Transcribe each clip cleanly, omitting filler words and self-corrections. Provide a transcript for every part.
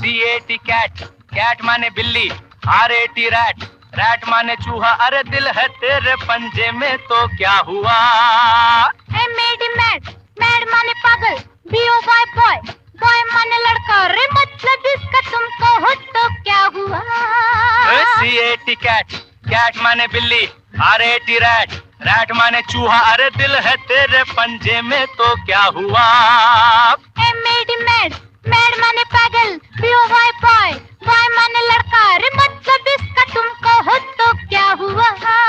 C-A-T cat, cat माने बिल्ली, R-A-T rat, rat माने चूहा। अरे दिल है तेरे पंजे में तो क्या हुआ? M-A-D मैड, मैड माने पागल, B-O-Y बॉय, बॉय माने लड़का। रे मतलब इसका तुमको हो तो क्या हुआ? C-A-T कैट, कैट माने बिल्ली, R-A-T रैट, रैट माने चूहा। अरे दिल है तेरे पंजे में तो क्या हुआ? M-A-D मैड, मैड माने पागल, B-O-Y बॉय, बॉय माने लड़का। रे मतलब इसका तुमको हो तो क्या हुआ?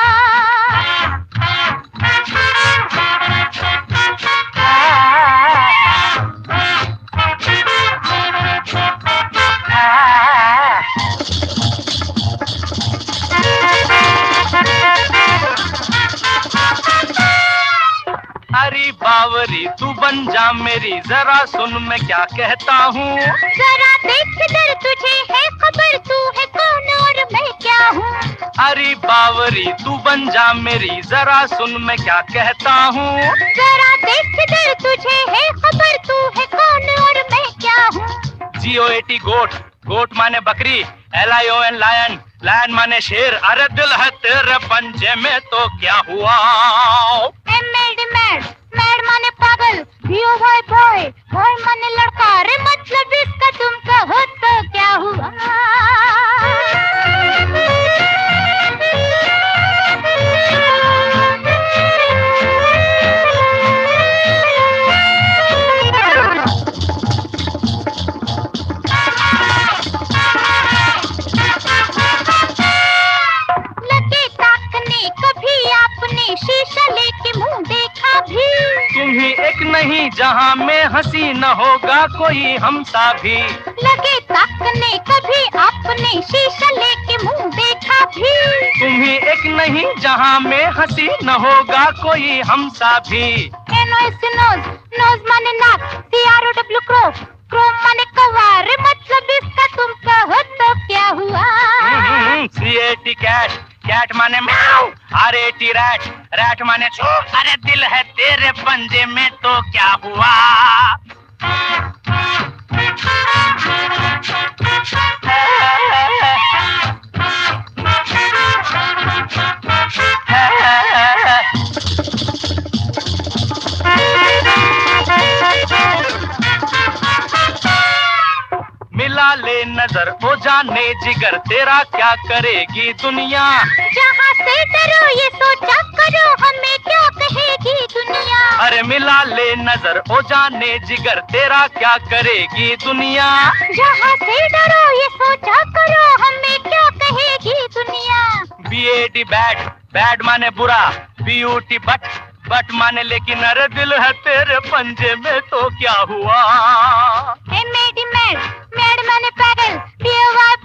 अरे बावरी तू बन जा मेरी, जरा सुन मैं क्या कहता हूँ। जरा देख किधर, तुझे है खबर तू है कौन और मैं क्या हूँ। अरे बावरी तू बन जा मेरी, जरा सुन मैं क्या कहता हूँ। जरा देख किधर, तुझे है खबर तू है कौन और मैं क्या हूँ। G-O-A-T गोट, गोट माने बकरी, L-I-O-N लायन, लायन माने शेर। अरे दिल है तेरे पंजे में तो क्या हुआ? M-A-D मैड, मैड माने पागल, B-O-Y बॉय, बॉय माने लड़का। रे मतलब इसका तुमको हो तो क्या हुआ? लगे ताकने कभी आपने शीशा लेके मुंह देखा भी। तुम ही एक नहीं जहाँ में हंसी न होगा कोई हमसा भी। लगे ताकने कभी आपने शीशा लेके मुंह देखा भी। तुम ही एक नहीं जहाँ में हंसी न होगा कोई हमसा भी। N-O-S नोज, नोज माने नाक, C-R-O-W क्रो, क्रो माने कौवा। रे मतलब इसका तुमको हो तो क्या हुआ? C-A-T कैट, कैट माने म्याऊ, R-A-T रैट, रैट माने छू। अरे दिल है तेरे पंजे में तो क्या हुआ? मिला ले नजर ओ जाने जिगर, तेरा क्या करेगी दुनिया? जहाँ से डरो ये सोचा करो, हमें क्या कहेगी दुनिया। अरे मिला ले नजर ओ जाने जिगर, तेरा क्या करेगी दुनिया? जहाँ से डरो ये सोचा करो, हमें क्या कहेगी दुनिया। B-A-D बैड, बैड माने बुरा, B-U-T बट, बट माने लेकिन। अरे दिल है तेरे पंजे में तो क्या हुआ? M-A-D मैड, मैड माने पागल, B-O-Y